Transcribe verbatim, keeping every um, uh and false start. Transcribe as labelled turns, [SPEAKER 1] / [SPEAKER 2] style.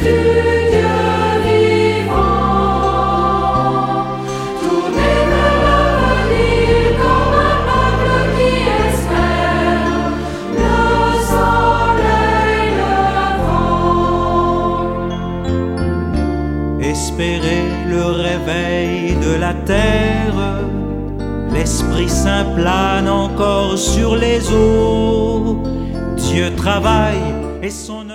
[SPEAKER 1] du Dieu vivant. Tournez vers l'avenir comme un peuple qui espère le soleil levant.
[SPEAKER 2] Espérez le réveil de la terre, l'Esprit Saint plane encore sur les eaux. Dieu travaille et son